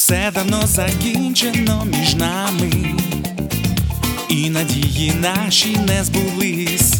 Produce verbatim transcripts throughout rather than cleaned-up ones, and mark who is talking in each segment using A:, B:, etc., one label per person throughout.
A: Все давно закінчено між нами, і надії наші не збулись.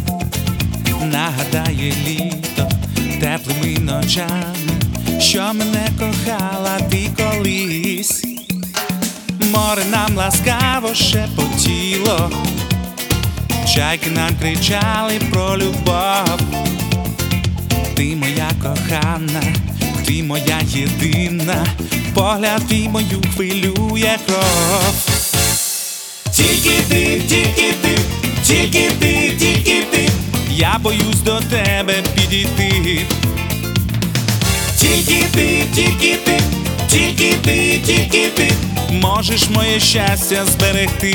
A: Нагадає літо теплими ночами, що мене кохала ти колись. Море нам ласкаво шепотіло, чайки нам кричали про любов. Ти моя кохана, ти моя єдина, погляд твій мою хвилює кров. Тільки ти, тільки ти, тільки ти, тільки ти, я боюсь до тебе підійти. Тільки ти, тільки ти, тільки ти, тільки ти, можеш моє щастя зберегти.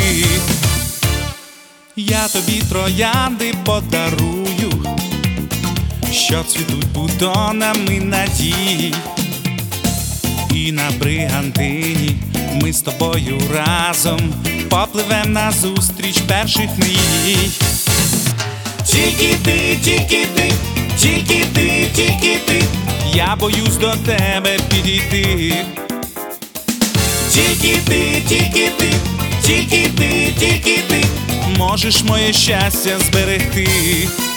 A: Я тобі троянди подарую, що цвітуть бутонами надій. І на бригантині ми з тобою разом попливем назустріч перших мрій. Тільки ти, тільки ти, тільки ти, тільки ти, я боюсь до тебе підійти. Тільки ти, тільки ти, тільки ти, тільки ти, можеш моє щастя зберегти.